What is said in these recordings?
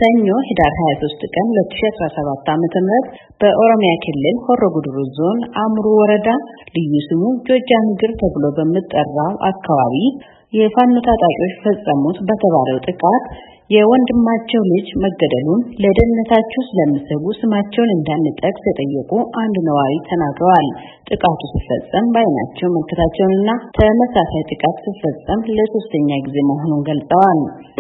ሰኞ ህዳር 23 ቀን 2017 ዓ.ም በኦሮሚያ ክልል ሆሮ ጉዱሩ ዞን አምሩ ወረዳ ልዩ ስሙ ጆጃን ግር ተብሎ በሚጠራው አካባቢ የፋኖ ታጣቂዎች ፈጸሙት በተባለው ጥቃት የወንድማቸው ልጅ መገደሉን ለደህንነታቸው ስለሚሰጉ ስማቸውን እንዳንጠቅስ የጠየቁ አንድ ነዋሪ ተናግረዋል። ጥቃቱ ሲፈጸም በዓይናቸው መመልከታቸውንና ተመሳሳይ ጥቃት ሲፈጸም ለሶስተኛ ጊዜ መሆኑን ገልጸዋል።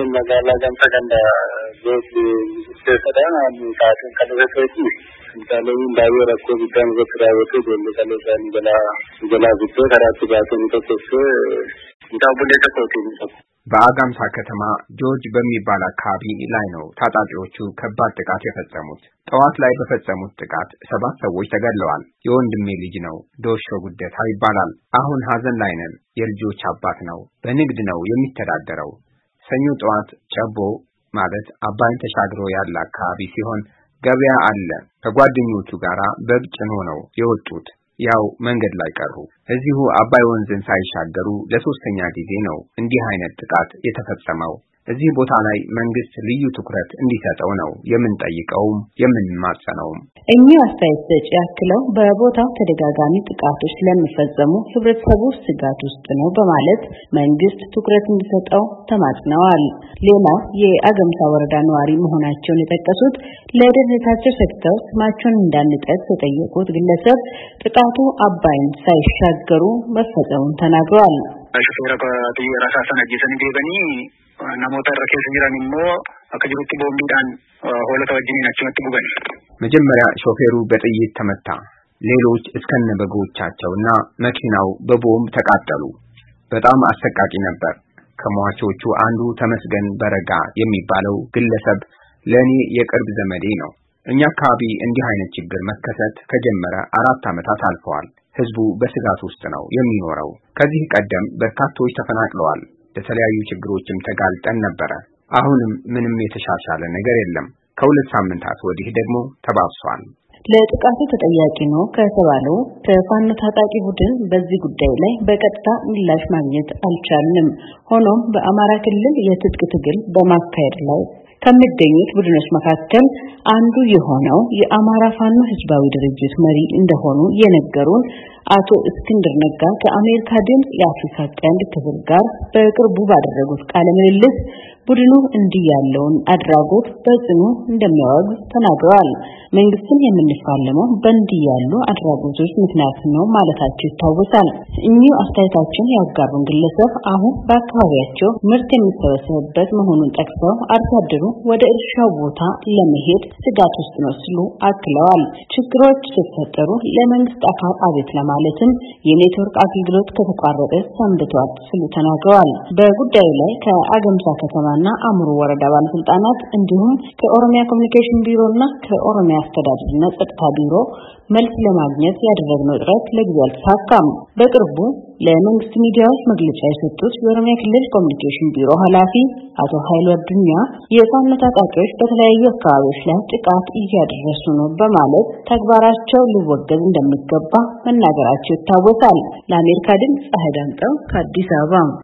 በአጋምሳ ከተማ ጆርጅ በሚባል አካባቢ ላይ ነው ታጣቂዎቹ ከባድ ጥቃት የፈጸሙት። ጠዋት ላይ በፈጸሙት ጥቃት 7 ሰዎች ተገድለዋል። የወንድሜ ልጅ ነው፣ ዶሾ ጉደታ ይባላል። አሁን ሀዘን ላይ ነን። የልጆች አባት ነው። በንግድ ነው የሚተዳደረው። ሰኞ ጠዋት ጨቦ ማለት አባይን ተሻግሮ ያለ አካባቢ ሲሆን ገበያ አለ። ከጓደኞቹ ጋራ በግ ጭኖ ነው የወጡት። ያው መንገድ ላይ ቀሩ። እዚሁ አባይ ወንዝን ሳይሻገሩ ለሶስተኛ ጊዜ ነው እንዲህ አይነት ጥቃት የተፈጸመው። እዚህ ቦታ ላይ መንግስት ልዩ ትኩረት እንዲሰጠው ነው የምንጠይቀው የምንማጸነው። እኚህ አስተያየት ሰጪ ያክለው በቦታው ተደጋጋሚ ጥቃቶች ስለሚፈጸሙ ህብረተሰቡ ስጋት ውስጥ ነው በማለት መንግስት ትኩረት እንዲሰጠው ተማጽነዋል። ሌላ የአጋምሳ ወረዳ ነዋሪ መሆናቸውን የጠቀሱት ለደህንነታቸው ሰግተው ስማቸውን እንዳንጠቅስ የጠየቁት ግለሰብ ጥቃቱ አባይን ሳይሻገሩ መፈጸሙን ተናግረዋል። namoota irra keessa jiran immoo akka jirutti boombiidhaan hoolota wajjiniin achumatti guban. መጀመሪያ ሾፌሩ በጥይት ተመታ። ሌሎች እስከነበጎቻቸውና መኪናው በቦምብ ተቃጠሉ። በጣም አሰቃቂ ነበር። ከሟቾቹ አንዱ ተመስገን በረጋ የሚባለው ግለሰብ ለኔ የቅርብ ዘመዴ ነው። እኛ አካባቢ እንዲህ አይነት ችግር መከሰት ከጀመረ 4 ዓመታት አልፈዋል። ህዝቡ በስጋት ውስጥ ነው የሚኖረው። ከዚህ ቀደም በርካቶች ተፈናቅለዋል። ለተለያዩ ችግሮችም ተጋልጠን ነበር። አሁንም ምንም የተሻሻለ ነገር የለም። ከ2 ሳምንታት ወዲህ ደግሞ ተባብሷል። ለጥቃቱ ተጠያቂ ነው ከተባለው ከፋኖ ታጣቂ ቡድን በዚህ ጉዳይ ላይ በቀጥታ ምላሽ ማግኘት አልቻልንም። ሆኖም በአማራ ክልል የትጥቅ ትግል በማካሄድ ላይ ከሚገኙት ቡድኖች መካከል አንዱ የሆነው የአማራ ፋኖ ህዝባዊ ድርጅት መሪ እንደሆኑ የነገሩን አቶ እስክንድር ነጋ ከአሜሪካ ድምጽ የአፍሪካ ቀንድ ክፍል ጋር በቅርቡ ባደረጉት ቃለ ምልልስ ቡድኑ እንዲህ ያለውን አድራጎት በጽኑ እንደሚያወግዝ ተናግረዋል። መንግስትን የምንፋለመው በእንዲህ ያሉ አድራጎቶች ምክንያት ነው ማለታቸው ይታወሳል። እኚሁ አስተያየታቸውን ያጋሩን ግለሰብ አሁን በአካባቢያቸው ምርት የሚሰበሰብበት መሆኑን ጠቅሰው አርሶ አደሩ ወደ እርሻው ቦታ ለመሄድ ስጋት ውስጥ ነው ሲሉ አክለዋል። ችግሮች ሲፈጠሩ ለመንግስት አካል አቤት ለማለትም የኔትወርክ አገልግሎት ከተቋረጠ ሰንብቷል ሲሉ ተናግረዋል። በጉዳዩ ላይ ከአጋምሳ ከተማና አምሩ ወረዳ ባለስልጣናት እንዲሁም ከኦሮሚያ ኮሙኒኬሽን ቢሮና ከኦሮሚያ አስተዳደርና ጸጥታ ቢሮ መልስ ለማግኘት ያደረግነው ጥረት ለጊዜው አልተሳካም። በቅርቡ ለመንግስት ሚዲያዎች መግለጫ የሰጡት የኦሮሚያ ክልል ኮሙኒኬሽን ቢሮ ኃላፊ አቶ ኃይሉ አዱኛ የፋኖ ታጣቂዎች በተለያዩ አካባቢዎች ላይ ጥቃት እያደረሱ ነው በማለት ተግባራቸው ሊወገዝ እንደሚገባ መናገራቸው ይታወሳል። ለአሜሪካ ድምጽ ፀሐይ ዳምጠው ከአዲስ አበባ